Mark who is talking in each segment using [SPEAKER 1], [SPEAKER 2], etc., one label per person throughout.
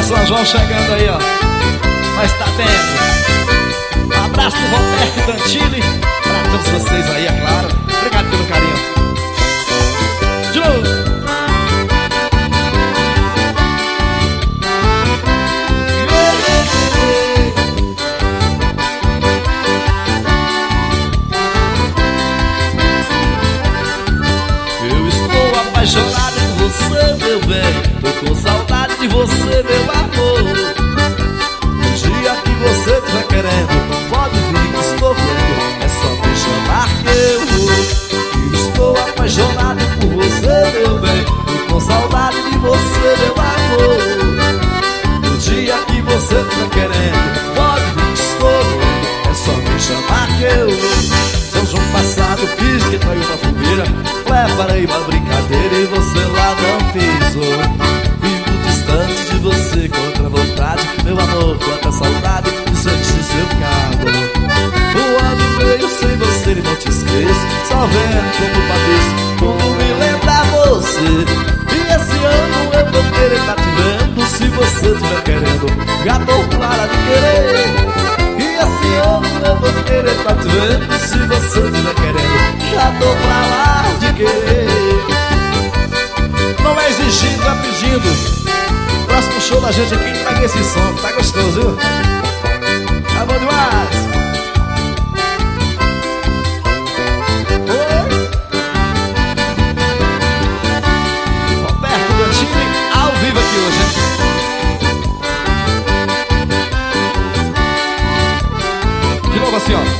[SPEAKER 1] Olha São João chegando aí, ó. Mas tá vendo? Um abraço do Roberto Dantini pra todos vocês aí, é claro. Obrigado pelo carinho. De novo. Apaixonado por você, meu bem. Tô com saudade de você, meu amor. No dia que você estiver querendo, pode vir que estou vendo. É só me chamar que eu vou. Eu estou apaixonado por você, meu bem. Tô com saudade de você, meu amor. No dia que você estiver querendo, pode vir que estou vendo. É só me chamar que eu vou. São João passado fiz que traiu uma fogueira. Preparei uma brincadeira e você lá não pisou. Vivo distante de você contra a vontade, meu amor, quanta saudade de sentir seu calor. Um ano e meio sem você e não te esqueço. Só vendo como padeço, como me lembrar você. E esse ano eu vou querer tá te vendo. Se você estiver querendo, já tô clara de querer. E esse ano eu vou querer tá te vendo. Se você estiver querendo, já tô pra lá de querer. Não é exigindo, é pedindo. Próximo show da gente aqui, pega esse som, tá gostoso, viu? Tá bom demais. Oi. Roberto Dantini, ao vivo aqui hoje, hein? Assim, ó.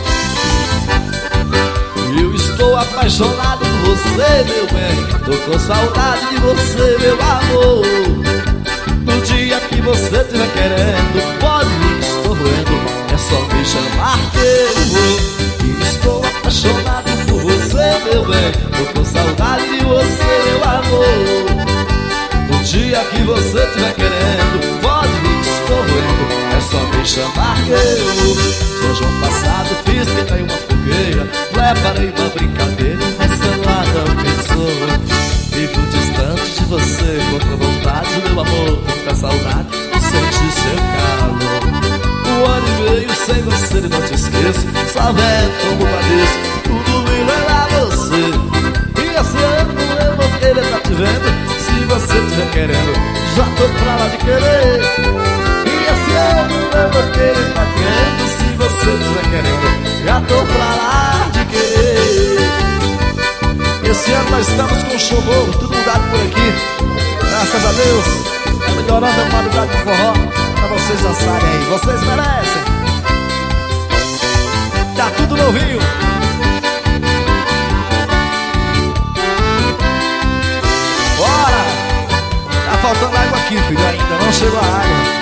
[SPEAKER 1] Eu estou apaixonado por você, meu bem. Tô com saudade de você, meu amor. No dia que você estiver querendo, pode vir que estou doendo. É só me chamar que eu vou. Eu estou apaixonado por você, meu bem. Tô com saudade de você, meu amor. No dia que você estiver querendo, pode vir que estou doendo. É só me chamar que eu vou. São João passado fiz que tem uma fogueira. Preparei uma brincadeira e você lá não pensou. Vivo distante de você contra a vontade, meu amor, muita saudade de sentir seu calor. Um ano e meio sem você e não te esqueço. Só vendo como padeço, tudo me lembra a você. E esse ano eu vou querer tá te vendo. Se você estiver querendo, já tô pra lá de querer. E esse ano eu vou querer tá te vendo. Se você estiver querendo, já tô pra lá de querer. Esse ano nós estamos com um show novo, tudo mudado por aqui. Graças a Deus, tá melhorando a qualidade do forró pra vocês dançarem aí, vocês merecem. Tá tudo novinho. Bora! Tá faltando água aqui, filho, ainda não chegou a água.